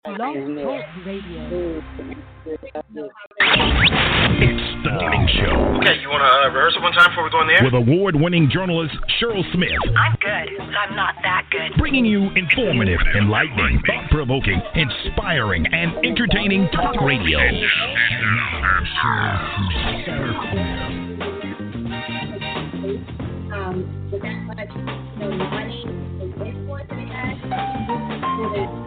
Blog Talk Radio. It's the morning show. Okay, you want to rehearse it one time before we go in the air? With award-winning journalist Cheryl Smith. I'm good, but I'm not that good. Bringing you informative, enlightening, thought-provoking, inspiring, and entertaining talk radio. With that much money and influence that it has,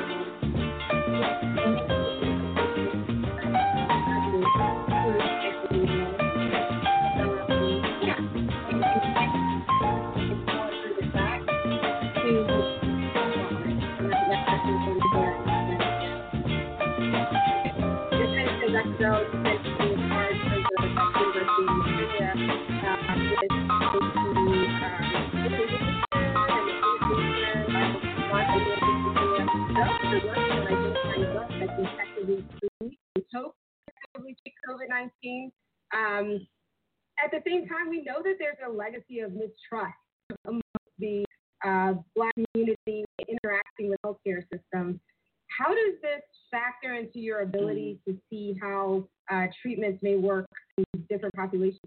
COVID-19. At the same time, we know that there's a legacy of mistrust among the Black community interacting with healthcare systems. How does this factor into your ability to see how treatments may work in different populations?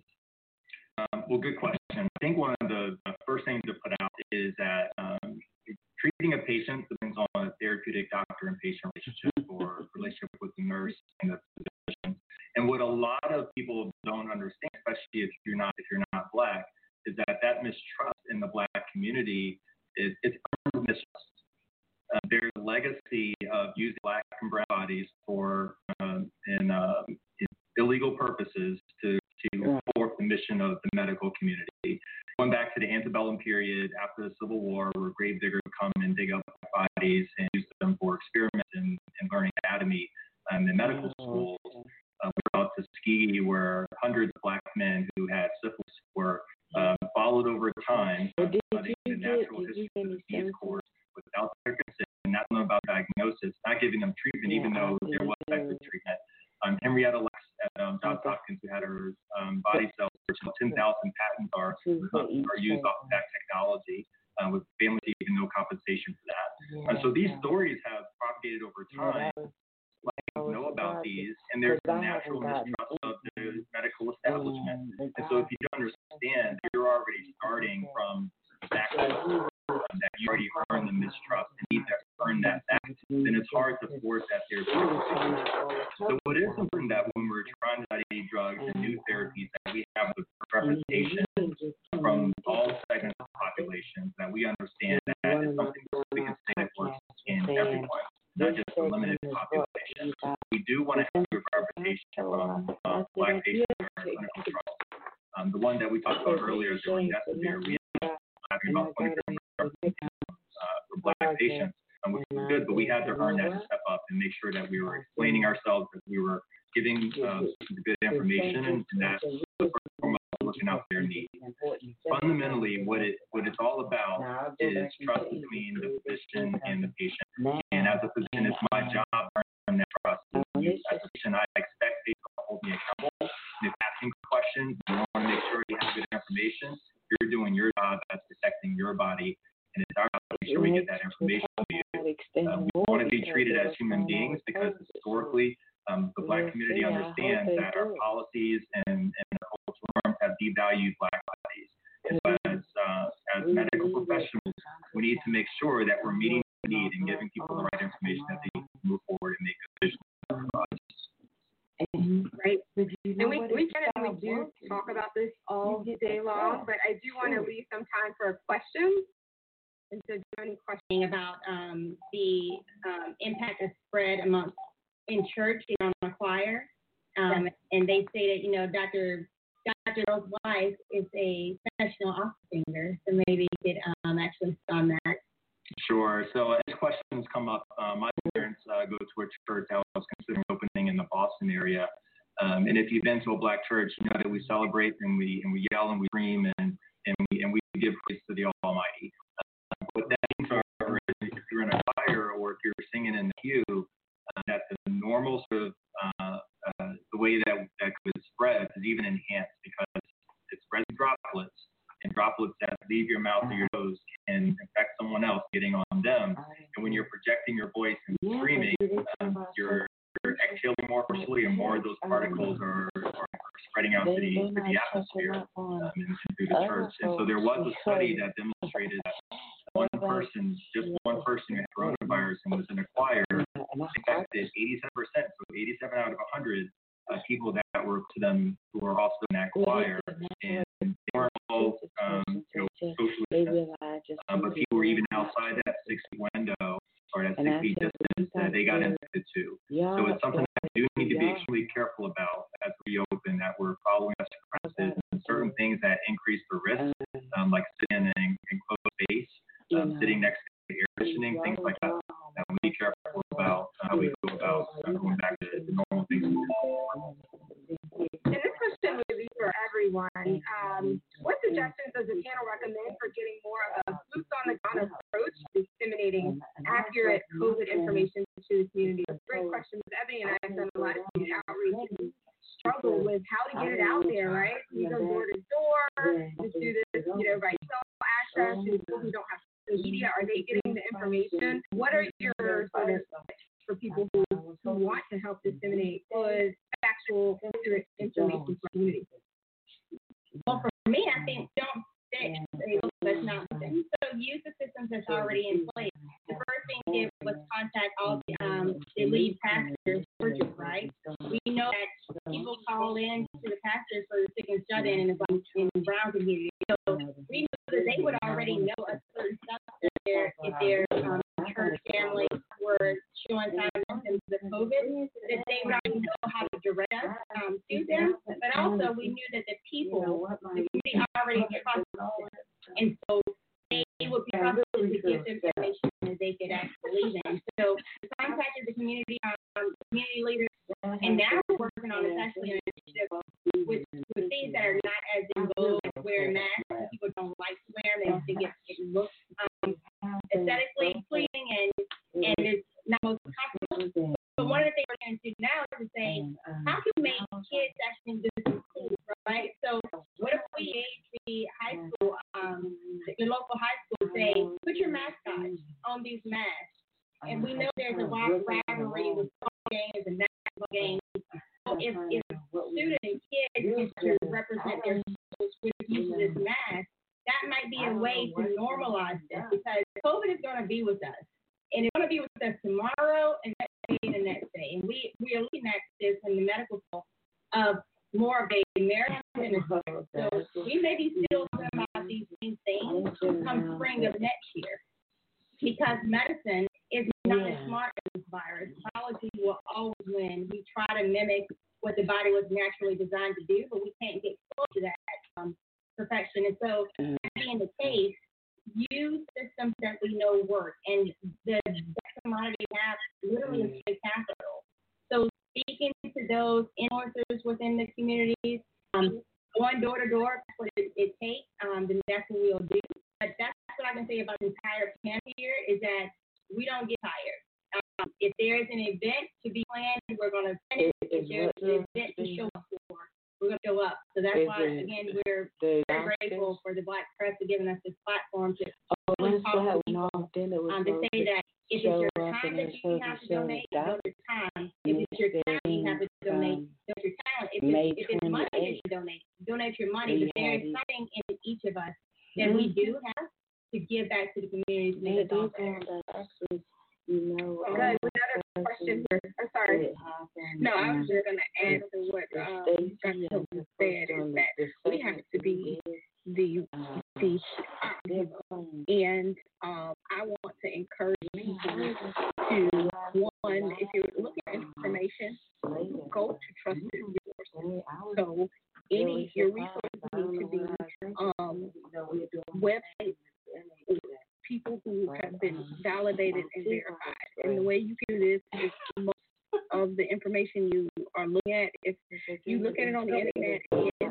Well, good question. I think one of the first things to put out is that treating a patient depends on a therapeutic doctor and patient relationship or relationship with the nurse and the physician. And what a lot of people don't understand, especially if you're not Black, is that mistrust in the Black community it's earned mistrust. There's a legacy of using Black and brown bodies for in illegal purposes to support the mission of the medical community. Going back to the antebellum period after the Civil War, where gravediggers would come and dig up bodies and use them for experiments and learning anatomy in medical schools. We're out to Tuskegee, where hundreds of Black men who had syphilis were followed over time, studying the natural history of the disease course without their consent, not knowing about diagnosis, not giving them treatment, even though there was effective treatment. Henrietta Lacks at Johns Hopkins, who had her body cells, 10,000 patents are used off of that technology, with families even no compensation for that. So these stories have propagated over time. Know about these, and there's a natural mistrust of the medical establishment. And so if you don't understand, you're already starting from that you already earned the mistrust and need to earn that back, then it's hard to force that therapeutic. So it is important that when we're trying to study drugs and new therapies, that we have the representation from all segments of the population, that we understand that it's something that we can say that works in everyone, not just a limited population. We do want to have a representation from Black patients in our clinical trials. The one that we talked about earlier is during December, we had talking about 20% for Black patients, which was good, but we had to earn that step up and make sure that we were explaining ourselves, that we were giving good information, and that was looking out their needs. Fundamentally, what it's all about is trust between the physician and the patient. And as a physician, it's my job to earn that trust. As a physician, I expect people to hold me accountable. And if asking questions, you want to make sure you have good information. You're doing your job as protecting your body, and it's our job to make sure we get that information to you. We want to be treated as human beings because historically, the Black community understands that our policies and our cultural norms have devalued Black bodies. But as medical professionals, we need to make sure that we're meeting the need and giving people the right information that they can move forward and make decisions. Right. And we do talk about this all day long, but I do want to leave some time for questions. And so, do you have any questions about the impact of spread in church on the choir? And they say that, Dr. Earl's wife is a professional opera singer, so maybe you could actually on that. Sure. So as questions come up, my parents go to a church that was considering opening in the Boston area. And if you've been to a Black church, you know that we celebrate and we yell and we scream and we give praise to the Almighty. What that means are, if you're in a choir or if you're singing in the pew, that the normal sort of the way that COVID spreads is even enhanced because it spreads droplets, and droplets that leave your mouth or your nose can infect someone else, getting on them. And when you're projecting your voice and screaming, you're exhaling more forcefully, and more of those particles are spreading out to the atmosphere and through the turds. And so there was a study that demonstrated that just one person who had coronavirus and was an acquirer, infected 87%, so 87 out of 100 people that were to them who were also an acquirer. And they weren't all socially, but people were even outside that 6 feet window or that 6 feet distance that they got infected too. So it's something that we do need to be extremely careful about as we open, that we're following best practices and certain things that increase the risk, like sitting in closed space, sitting next to air conditioning, things like that. That we be careful about how we go about going back to the normal things. And this question would be for everyone. What suggestions does the panel recommend for getting more of a boots on the ground approach to disseminating accurate COVID information to the community? Great question. Ebony and I have done a lot of community outreach and struggle with how to get it out there, right? We go door to door, just do this, by cell access to people who don't have social media. Are they getting the information? What are your sort of for people who want to help disseminate good, factual, accurate information for the community? Well, for me, I think don't fix that's not something. So use the systems that's already in place. The first thing we did was contact all the lead pastors, churches, right? We know that people call in to the pastors for the sick and shut in the Brown community. So we knew that they would already know a certain stuff if their church family were showing signs of COVID, that they would already know how to direct us to them. But also, we knew that the community already trusted us. And so they would be trusted to give them information that they could actually believe in. So we contacted the community leaders, and now we're working on actually an initiative with things that are not as in vogue, like wearing masks. People don't like to wear them. They think it looks aesthetically pleasing and it's not most comfortable. But one of the things we're going to do now is to say, how can we make kids actually do this in school, right? So what if we gauge the high school, the local high school, say, put your mascot on these masks. And we know there's a rivalry with football games and basketball games. So if students and kids get to represent their schools with use of this mask, that might be a way to normalize this, because COVID is going to be with us. And it's going to be with us tomorrow and next day and the next day. And we are looking at this in the medical field of more of a marathon. So we may be still talking about these same things come spring of next year, because medicine is not as smart as this virus. Biology will always win. We try to mimic what the body was naturally designed to do, but we can't get close to that perfection. And so, that being the case, use systems that we know work. And the best commodity we have literally is the capital. So speaking to those influencers within the communities, going door to door, that's what it takes, then that's what we'll do. But that's what I can say about the entire camp here, is that we don't get tired. If there is an event to be planned, we're going to plan it. If there's an event to show up for, we're going to show up. So that's why, again, we're very grateful for the Black press for giving us this platform to talk to people, to say that if it's your time that you have to donate, donate your time. If it's your talent you have to donate, donate your talent. If it's money that you donate your money. But there is something in each of us that we do have to give back to the community to make it all better. Another question here. I'm sorry. No, I was just going to add to what Dr. Hilton said, is that we have to be the and I want to encourage people to, one, if you're looking at information, go to trusted resources. So your resources need to be websites, people who have been validated and verified. And the way you can do this is most of the information you are looking at, if you look at it on the internet,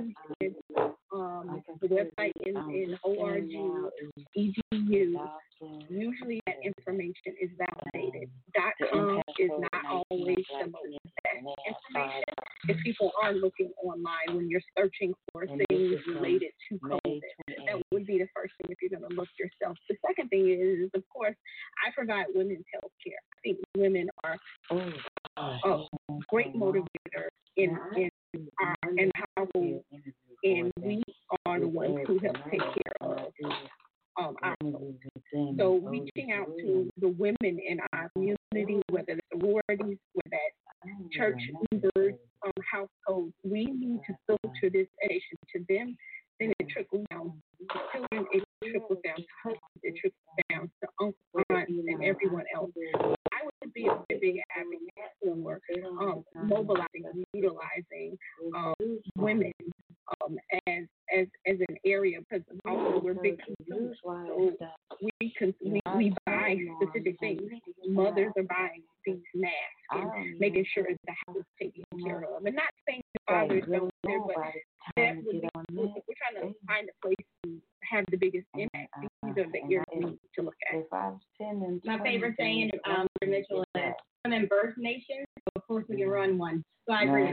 the website in ORG, EGU, usually that information is validated. .com is not always the most best information if people are looking online when you're searching for things related to COVID. That would be the first thing if you're going to look yourself. The second thing is, of course, I provide women's health care. I think women are a great motivator in our household, and we are the ones who help take care of ourselves. So reaching out to the women in our community, whether it's sororities, whether that's church leaders, households, we need to filter this education to them. Then it trickles down to children, it trickles down to husbands, it trickles down to uncles, aunts, and everyone else. I would be a big advocate for mobilizing and utilizing women as an area, because also we're big consumers. So we buy specific things. Mothers are buying these masks and making sure that the house is taken care of. And not saying the fathers don't there, but that would be, we're trying to find a place to have the biggest impact. These are the areas we need to look at. My favorite saying, Mitchell, is women birth nations. So of course we can run one. So I agree.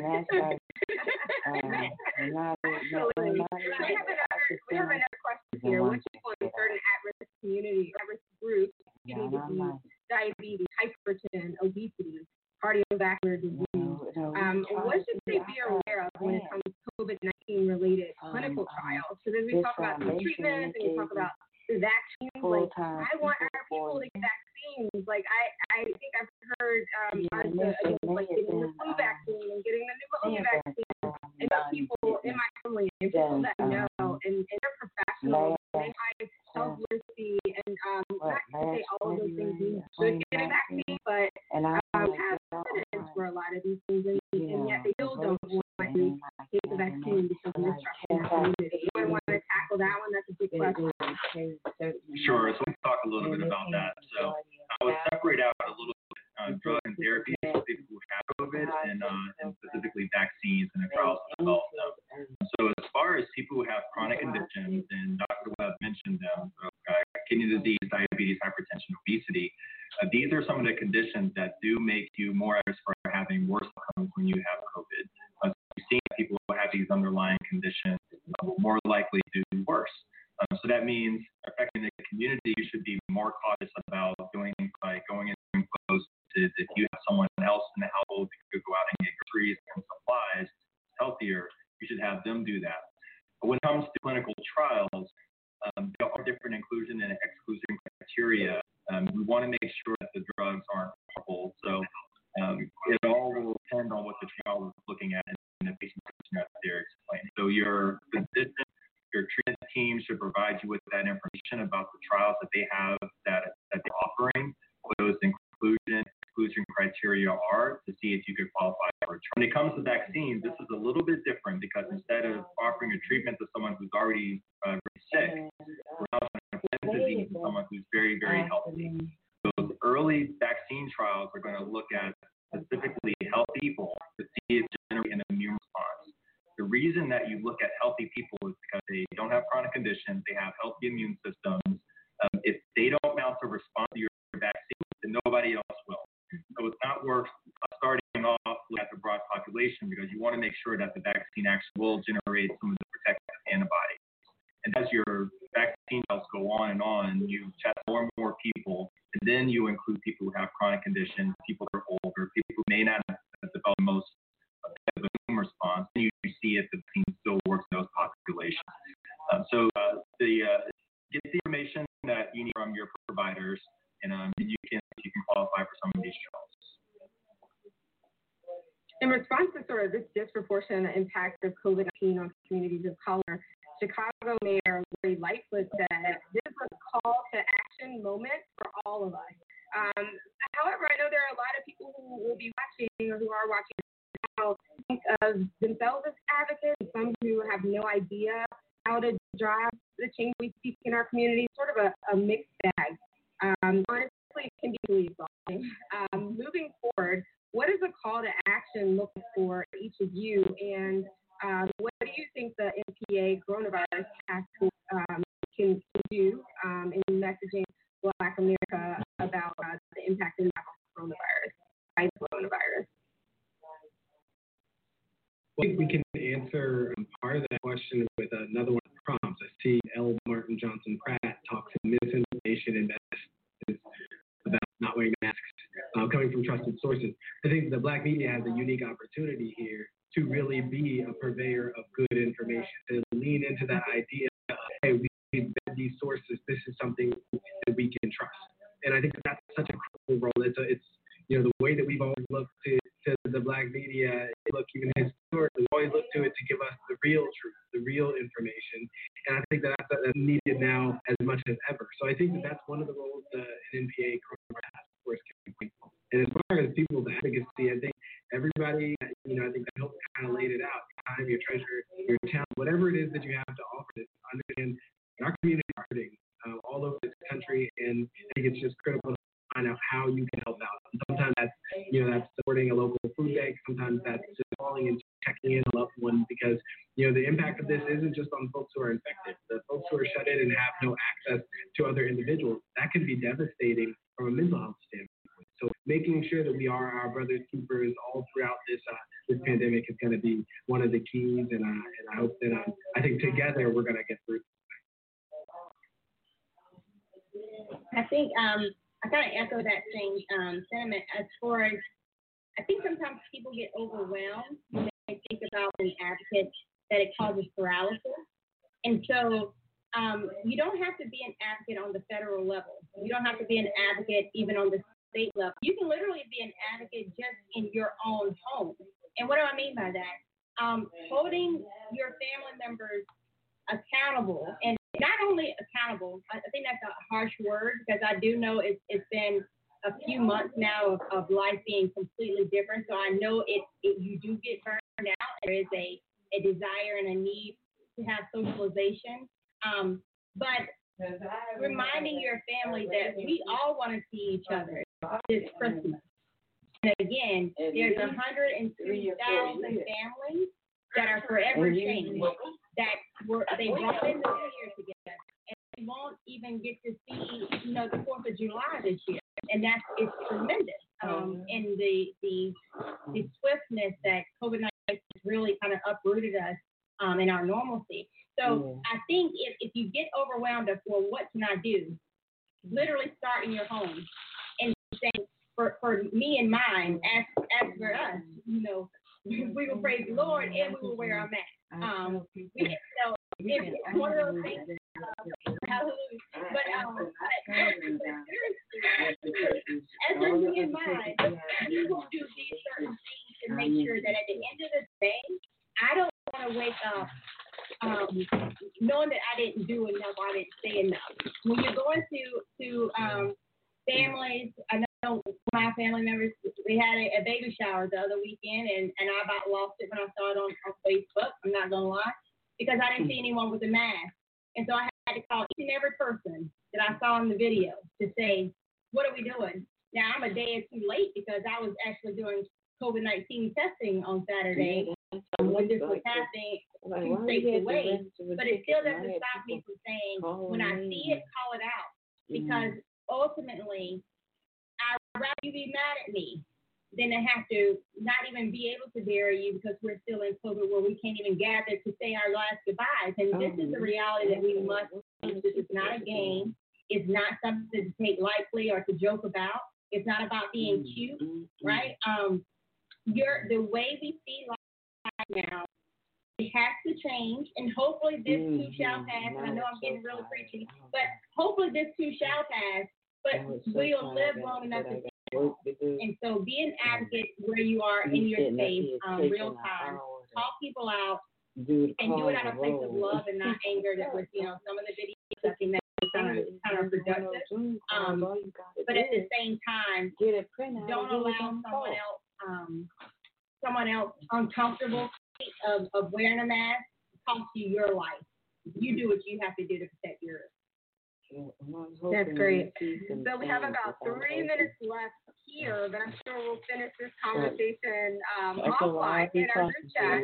Absolutely. We have another question here. Which people in certain at-risk community, at-risk groups, diabetes, hypertension, obesity, cardiovascular disease, what should they be aware of when it comes to COVID-19 related clinical trials? So then we talk about the treatments and we talk about the vaccines. Like, I want our people to get vaccines. Like, I think I've heard like getting the flu vaccine and getting the pneumonia vaccine. And those people in my family and people that know, and they're professionals, they have self-literacy, and not to say all of those things you should get a vaccine, but have evidence for a lot of these things, and yet they still don't want to take the vaccine because of instructions. You want to tackle that one? That's a big question. Sure. So let's talk a little bit about that. So I would separate out a little bit drugs and therapies for people who have COVID and specifically vaccines and the trials to develop them. So as far as people who have chronic conditions, and Dr. Webb mentioned them, kidney disease, diabetes, hypertension, obesity, these are some of the conditions that do make you more at risk for having worse outcomes when you have COVID. We've seen that people who have these underlying conditions will more likely do worse. So that means affecting the community, you should be more cautious about doing things like going in and close. If you have someone else in the household who could go out and get groceries and supplies healthier, you should have them do that. But when it comes to clinical trials, there are different inclusion and exclusion criteria. We want to make sure that the drugs aren't harmful. So it all will depend on what the trial is looking at and the patient that they're explaining. So your physician, your treatment team should provide you with that information about the trials that they have that they're offering, what those exclusion criteria are, to see if you could qualify for a trial. When it comes to vaccines, this is a little bit different because instead of offering a treatment to someone who's already sick, we're now trying to prevent disease to someone who's very, very healthy. Those early vaccine trials are going to look at specifically healthy people to see if they generate an immune response. The reason that you look at healthy people is because they don't have chronic conditions, they have healthy immune systems. If they don't mount a response to your vaccine, then nobody else will. So it's not worth starting off at the broad population, because you want to make sure that the vaccine actually will generate some of the protective antibodies. And as your vaccine trials go on, you test more and more people, and then you include people who have chronic conditions, people who are older, people who may not have developed the most effective immune response, and you see if the vaccine still works in those populations. Get the information that you need from your providers, and you can qualify for some of these trials. In response to sort of this disproportionate impact of COVID-19 on communities of color, Chicago Mayor Lori Lightfoot said this is a call to action moment for all of us. However, I know there are a lot of people who will be watching or who are watching now think of themselves as advocates, and some who have no idea how to drive the change we seek in our community. Sort of a mixed bag. Honestly, it can be really exhausting. Moving forward, what is a call to action looking for each of you, and what do you think the NPA coronavirus task force can do in messaging Black America about the impact of coronavirus? Well, we can answer part of that question with another one of the prompts. I see L. Martin Johnson Pratt talks in misinformation and messages about not wearing masks. Because I think the Black media has a unique opportunity here to really be a purveyor of good information, to lean into that idea of, hey, we vet these sources. This is something that we can trust. And I think that's such a cool role. It's the way that we've always looked to the Black media, look, even historically, we always look to it to give us the real truth, the real information. And I think that's needed now as much as ever. So I think that's one of the roles that an NPA coronavirus task force can play. And as far as people's advocacy, I think everybody, I think I hope kind of laid it out. Time, your treasure, your talent, whatever it is that you have to offer, understand our community is hurting all over this country, and I think it's just critical to find out how you can help out. And sometimes that's supporting a local food bank. Sometimes that's just calling and checking in a loved one, because the impact of this isn't just on folks who are infected. The folks who are shut in and have no access to other individuals, that can be devastating from a mental health standpoint. So making sure that we are our brothers keepers all throughout this pandemic is going to be one of the keys, and I hope that I think together we're going to get through. I think I kind of echo that same sentiment as far as I think sometimes people get overwhelmed when they think about an advocate, that it causes paralysis. And so you don't have to be an advocate on the federal level. You don't have to be an advocate even on the state level. You can literally be an advocate just in your own home. And what do I mean by that? Holding your family members accountable, and not only accountable, I think that's a harsh word, because I do know it's been a few months now of life being completely different. So I know you do get burned out. There is a desire and a need to have socialization. But reminding your family that we all want to see each other this Christmas. And again, there's 103,000 families that are forever changed, that they brought in the New Year together, and they won't even get to see, the 4th of July this year, and it's tremendous. And the swiftness that COVID-19 has really kind of uprooted us in our normalcy. So I think if you get overwhelmed of, well, what can I do? Literally start in your home and say, for me and mine, as for us, we will praise the Lord and we will wear our mask. It's one of those things. Hallelujah. But as for me and mine, we will do these certain things to make sure that at the end of the day, I don't want to wake up knowing that I didn't do enough, I didn't say enough. When you're going to families, I know my family members, we had a baby shower the other weekend, and I about lost it when I saw it on Facebook. I'm not going to lie, because I didn't see anyone with a mask. And so I had to call each and every person that I saw in the video to say, what are we doing? Now, I'm a day or two late because I was actually doing COVID-19 testing on Saturday when this was happening 2 states away. But it still doesn't stop me from saying, when I see it, call it out. Because ultimately, I'd rather you be mad at me than to have to not even be able to bury you because we're still in COVID where we can't even gather to say our last goodbyes. And this is the reality that we must face. This is not a game. It's not something to take lightly or to joke about. It's not about being cute, right? The way we see life now, it has to change, and hopefully this too shall pass. And I know I'm getting really preachy, but hopefully this too shall pass. But we'll live long enough to see it. And so be an advocate where you are in your space, real time. Call people out and do it out of a place of love and not anger. That was, some of the videos I think that's kind of productive. But at the same time, don't allow someone else uncomfortable of wearing a mask cost you your life. You do what you have to do to protect yours. That's great. So we have about 3 minutes left here, but I'm sure we'll finish this conversation offline in our group chat.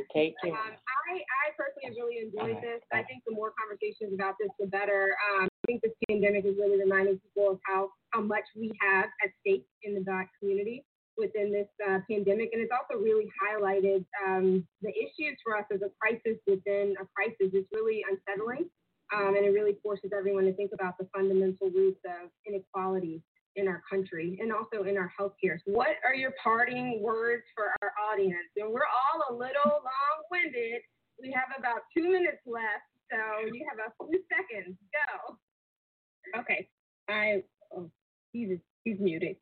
I personally really enjoyed this. I think the more conversations about this, the better. I think this pandemic is really reminding people of how much we have at stake in the Black community within this pandemic, and it's also really highlighted the issues for us as a crisis within a crisis. It's really unsettling. And it really forces everyone to think about the fundamental roots of inequality in our country and also in our healthcare. So what are your parting words for our audience? And we're all a little long-winded. We have about 2 minutes left, so you have a few seconds. Go. Okay. He's muted.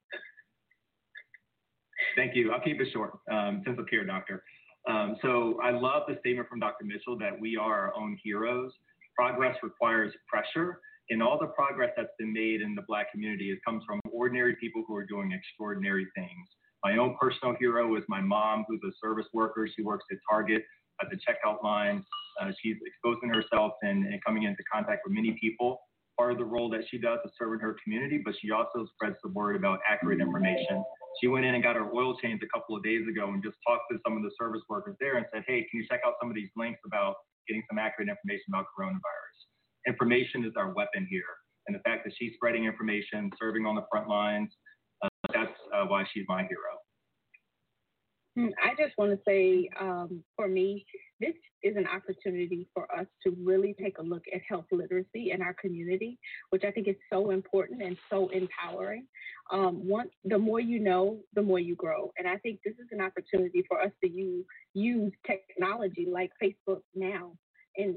Thank you. I'll keep it short, since I'm here, Doctor. So I love the statement from Dr. Mitchell that we are our own heroes. Progress requires pressure, and all the progress that's been made in the Black community comes from ordinary people who are doing extraordinary things. My own personal hero is my mom, who's a service worker. She works at Target at the checkout line. She's exposing herself and coming into contact with many people. Part of the role that she does is serving her community, but she also spreads the word about accurate information. She went in and got her oil changed a couple of days ago and just talked to some of the service workers there and said, hey, can you check out some of these links about getting some accurate information about coronavirus? Information is our weapon here. And the fact that she's spreading information, serving on the front lines, that's why she's my hero. I just want to say, for me, this is an opportunity for us to really take a look at health literacy in our community, which I think is so important and so empowering. The more you know, the more you grow. And I think this is an opportunity for us to use technology like Facebook now and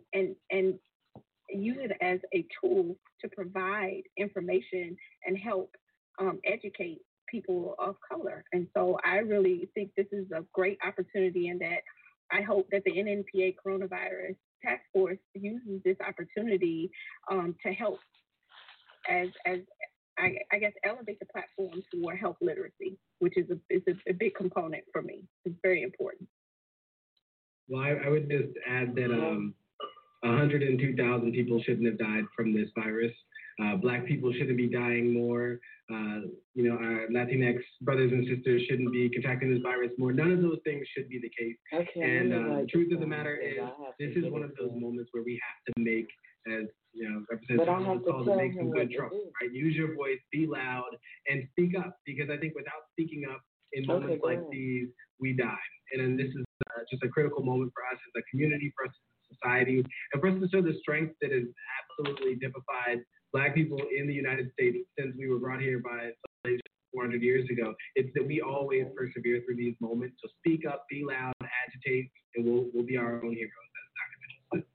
use it as a tool to provide information and help educate people of color. And so I really think this is a great opportunity, and that I hope that the NNPA Coronavirus Task Force uses this opportunity to help as I guess elevate the platform for health literacy, which is a big component for me. It's very important. Well, I would just add that 102,000 people shouldn't have died from this virus. Black people shouldn't be dying more. Our Latinx brothers and sisters shouldn't be contracting this virus more. None of those things should be the case. Okay, and the truth of the matter is, this is one of those moments where we have to make, as Representative Thomas called it, make some good trust, right? Use your voice, be loud, and speak up. Because I think without speaking up in moments like these, we die. And then this is just a critical moment for us as a community, for us as a society, and for us to show the strength that has absolutely typified Black people in the United States since we were brought here by slaves 400 years ago. It's that we always persevere through these moments. So speak up, be loud, agitate, and we'll be our own heroes, as Dr. Mitchell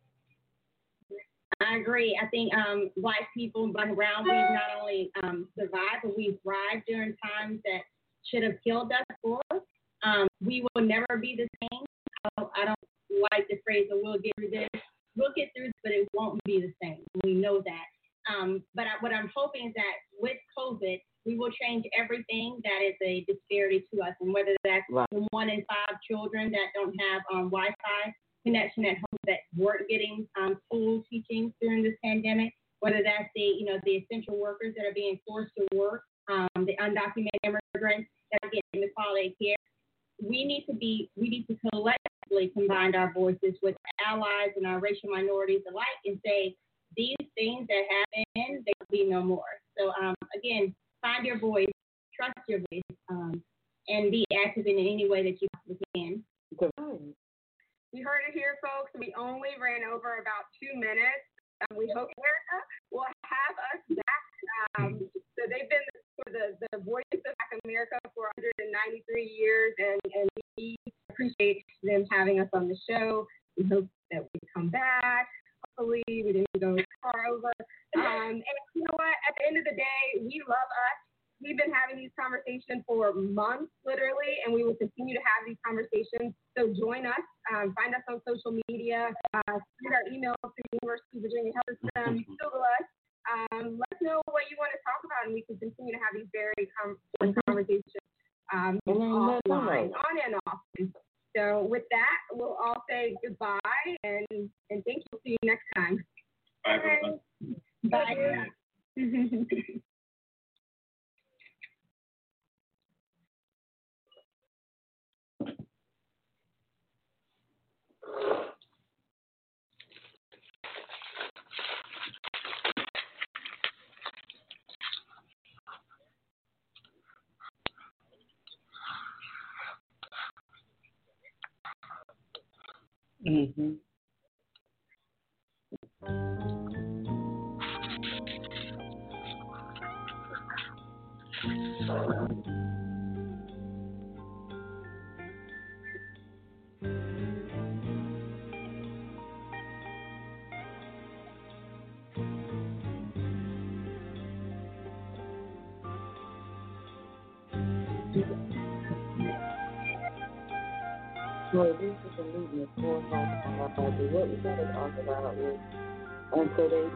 said. I agree. I think Black people, Black and brown, we've not only survived, but we've thrived during times that should have killed us for. We will never be the same. I don't like the phrase that we'll get through this. We'll get through this, but it won't be the same. We know that. But what I'm hoping is that with COVID, we will change everything that is a disparity to us, and whether that's the 1 in 5 children that don't have Wi-Fi connection at home, that weren't getting school teaching during this pandemic, whether that's the essential workers that are being forced to work, the undocumented immigrants that are getting the quality care. We need to collectively combine our voices with allies and our racial minorities alike and say, these things that happen, there will be no more. So, again, find your voice, trust your voice, and be active in any way that you possibly can. You heard it here, folks. We only ran over about 2 minutes. We hope America will have us back. So they've been the voice of Black America for 193 years, and we appreciate them having us on the show. We hope that we come back. Hopefully, we didn't go far over. And you know what? At the end of the day, we love us. We've been having these conversations for months, literally, and we will continue to have these conversations. So join us. Find us on social media. Send our email to the University of Virginia Health System. Google us. Let us know what you want to talk about, and we can continue to have these very conversations offline, on and off. So with that, we'll all say goodbye and thank you. See you next time. Bye. Bye. Mm-hmm. So this is a meeting of four months. What we gotta talk about is until they.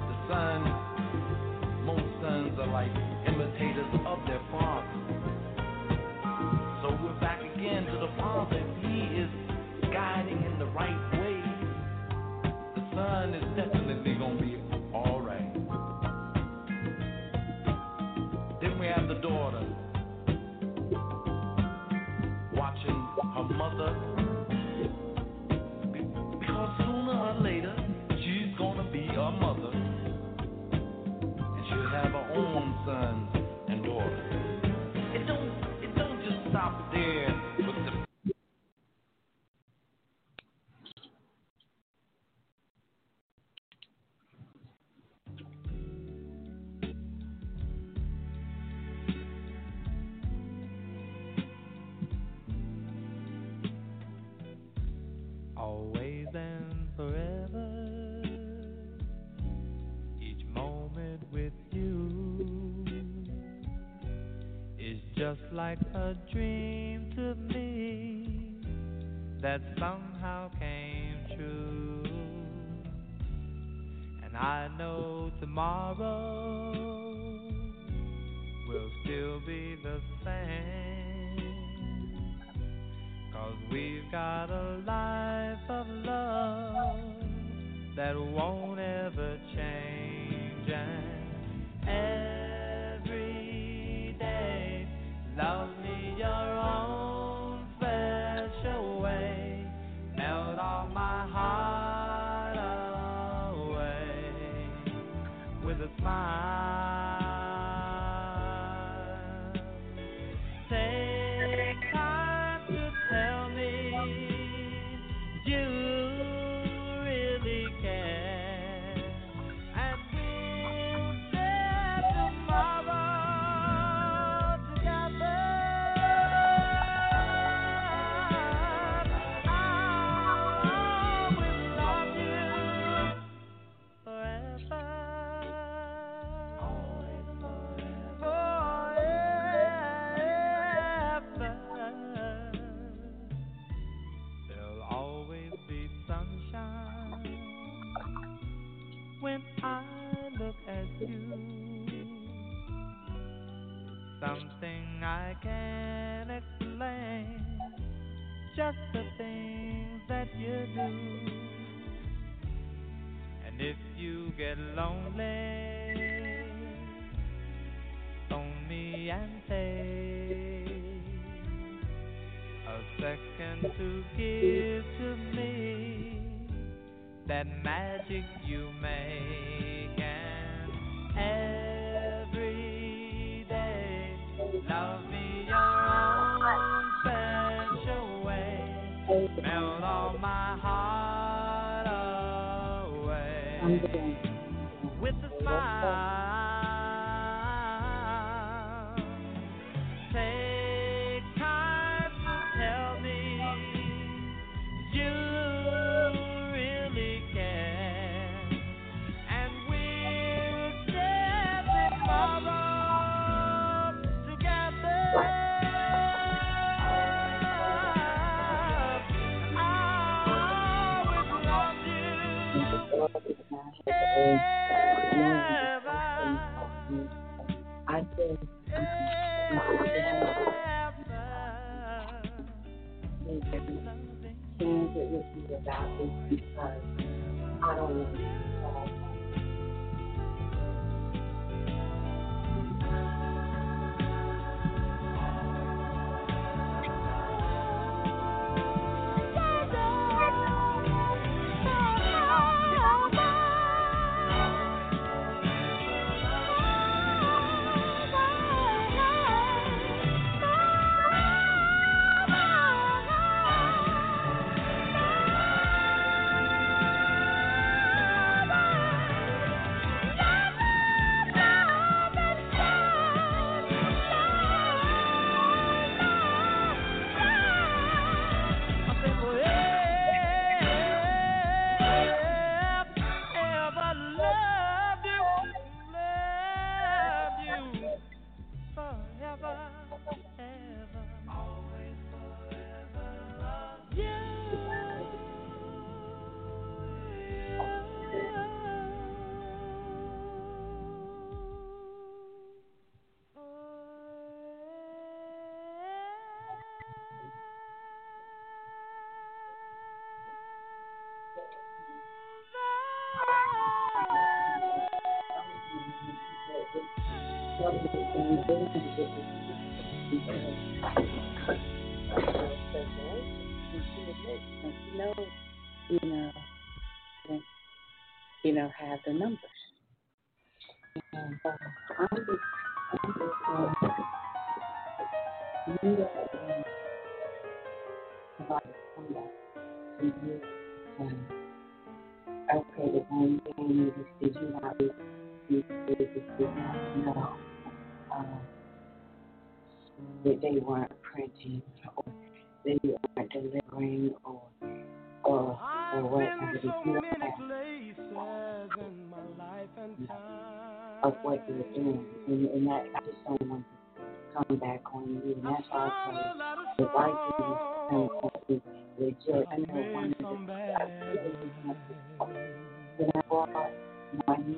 Most sons are like imitators of their father. So we're back again to the Father. He is guiding in the right way. The son is definitely gonna be all right. Then we have the daughter watching her mother, because sooner or later she's gonna be a mother, and she'll have her own sons and daughters. It don't just stop there with the always and forever. Each moment with you is just like a dream to me that somehow came true. And I know tomorrow will still be the same, 'cause we've got a life of love that won't ever change. And every day, love me your own special way. Melt all my heart away with a smile. Take time to tell me you really care, and we'll share tomorrow together. I'll always love you forever. There'll always be sunshine when I look at you. Something I can't explain, just the things that you do. And if you get lonely, phone me and say a second to give to me that magic you make. And every day, love me your own special way. Melt all my heart away with a smile. Take time to tell me you really care, and we'll share tomorrow together. I always loved you ever. I think change it with you about this because I don't want to fall. Have the numbers. And I'm just you about to come back to you. Okay, the one thing is, did you not read these pages? Did not know that they weren't printing, or they weren't delivering, or whatever. Did you of what you're doing, and that I just don't want to come back on you, and that's why I say the right thing is legit. I know one of the that I brought money,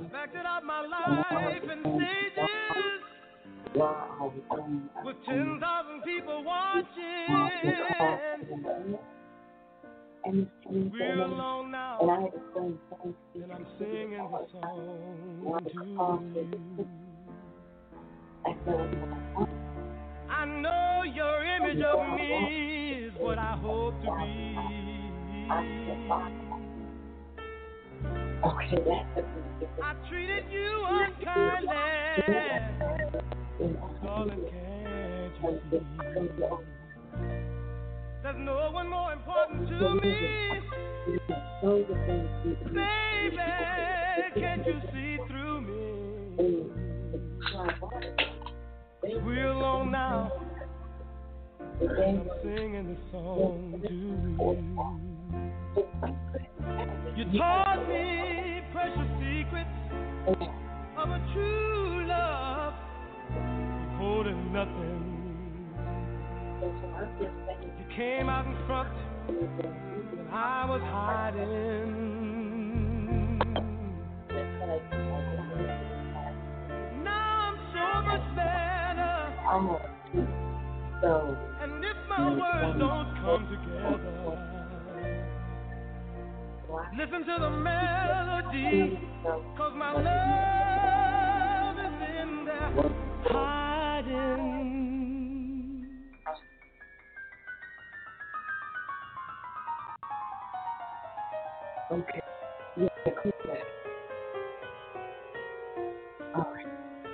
while I was doing with 10,000 people watching. And we're alone now, and I had to sing songs, and I'm singing the song to you. I know your image of me is what I hope to be. Okay, I treated you unkindly, darling, can't you see? There's no one more important to me. Baby, can't you see through me? We're alone now, and I'm singing the song to you. You taught me precious secrets of a true love, holding nothing. You came out in front when I was hiding. Now I'm so much better. And if my words don't come together, listen to the melody, 'cause my love is in there hiding. Okay. Yeah, cool that. All right.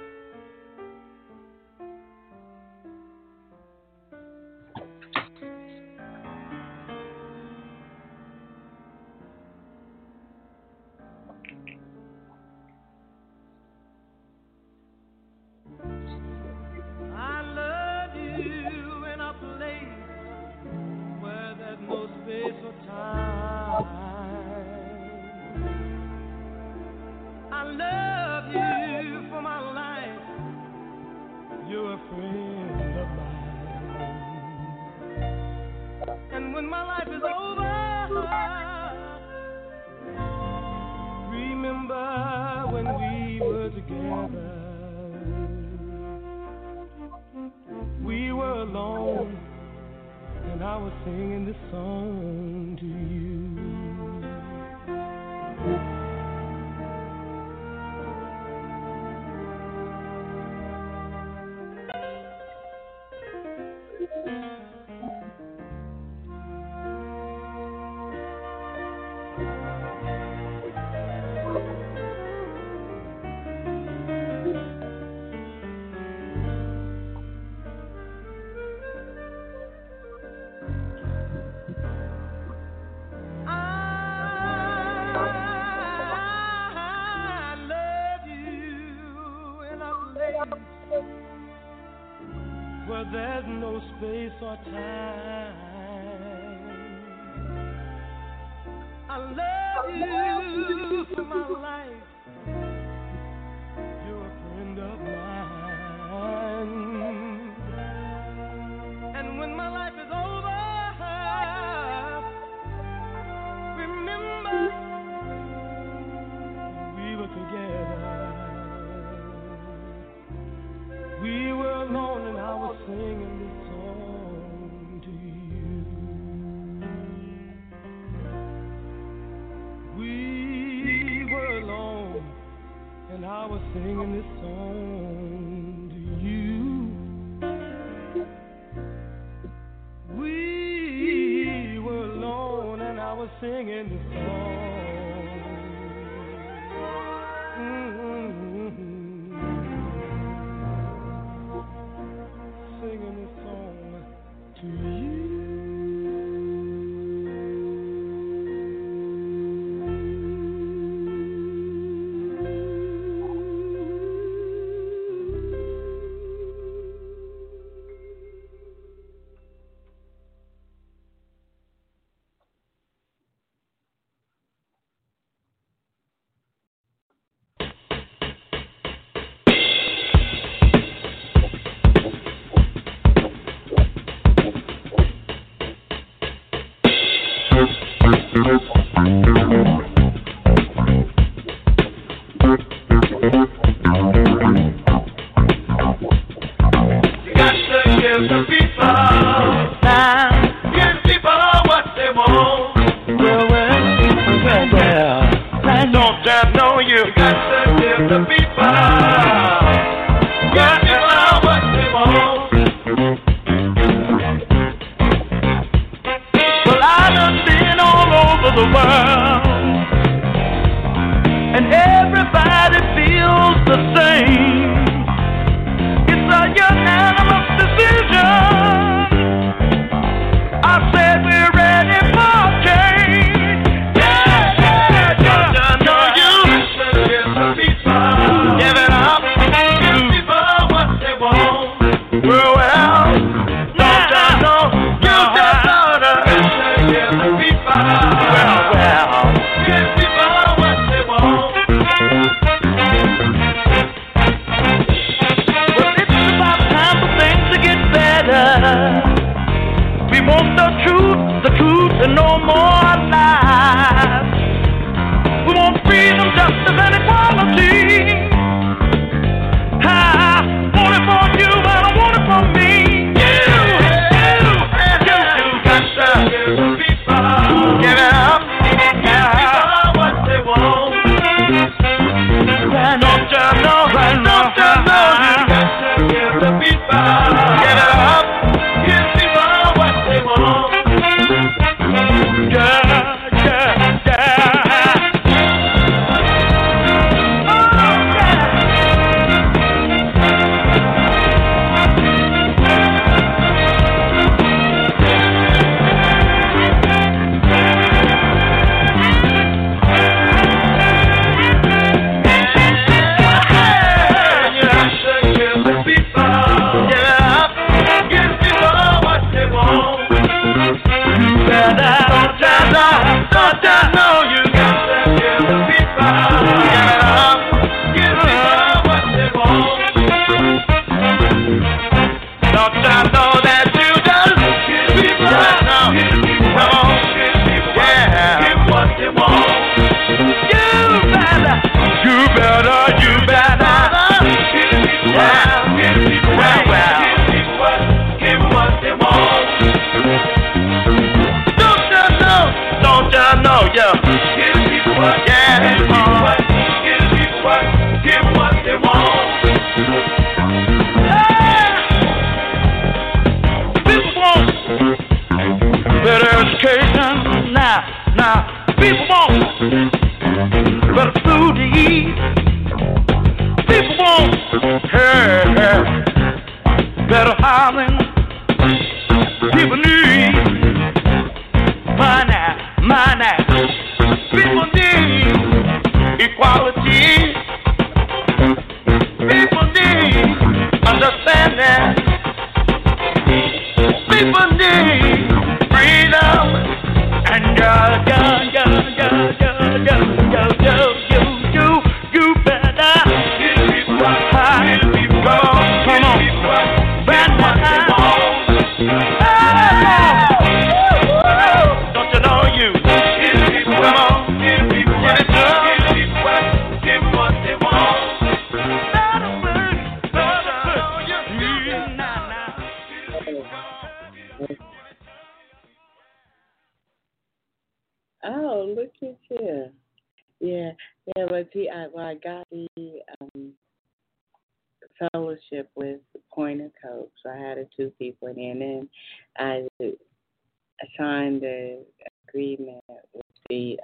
I love you in a place where there's no space or time. I love you for my life. You're a friend of mine. And when my life is over, remember when we were together. We were alone, and I was singing this song to you. Where there's no space or time. I love you for my life. You're a friend of mine. And when my life is over, remember we were together. We were alone and I was singing this song to you. We were alone singing the song. Singing the song to you. I got the fellowship with Point of Hope, so I had 2 people in, and then I signed an agreement with be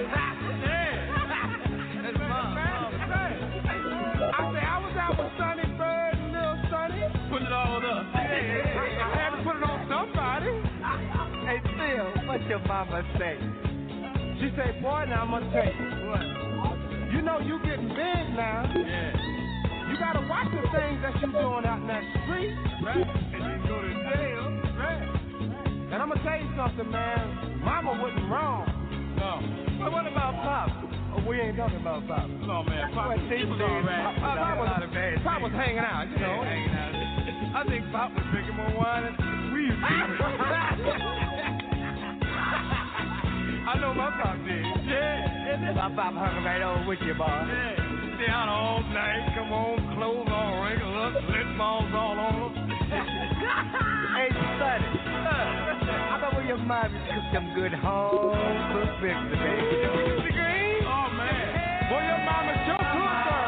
I was out with Sonny your mama say? She say, boy, now I'm gonna tell you what. You know you getting big now. Yeah. You gotta watch the things that you doing out in that street. Right. And you go to jail. Right. And I'm gonna tell you something, man. Mama wasn't wrong. No. But what about Pop? Oh, we ain't talking about Pop. No, man. Pop was all right. Pop was hanging out, you know. Hanging out. I think Pop was drinking more wine than we used to. I know my Pop did. Yeah. My Pop hung right over with you, boy. Yeah. Stay out all night, come home, clothes all wrinkled up, lip balls all on them. Hey, sonny, I bet when your mom cooked them good home cooked bricks today. Did you see green? Oh, man. Boy, your mama sure cooked her.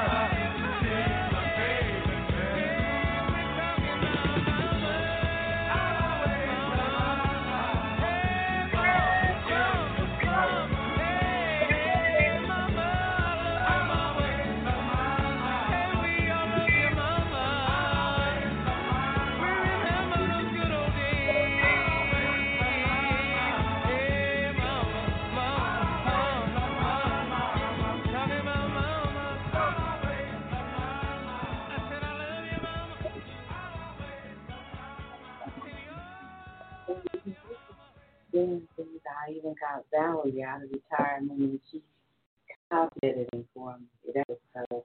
Then I even got Valerie out of retirement and she copy editing for me. That was tough.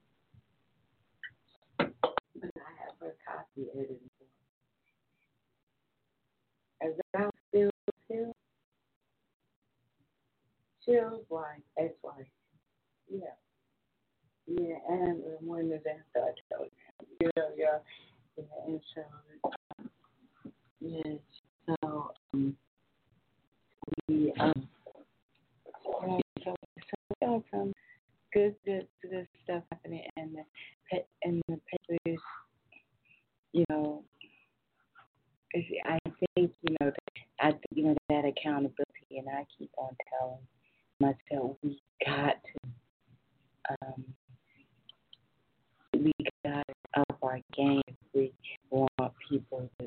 But I have her copy editing for me. Is that still? Chill's wife, ex-wife. Yeah. Yeah, and one is after I told you. Yeah. And so, yeah, so, we so some good stuff happening, and the papers, you know. I think that accountability, and I keep on telling myself we got to up our game if we want people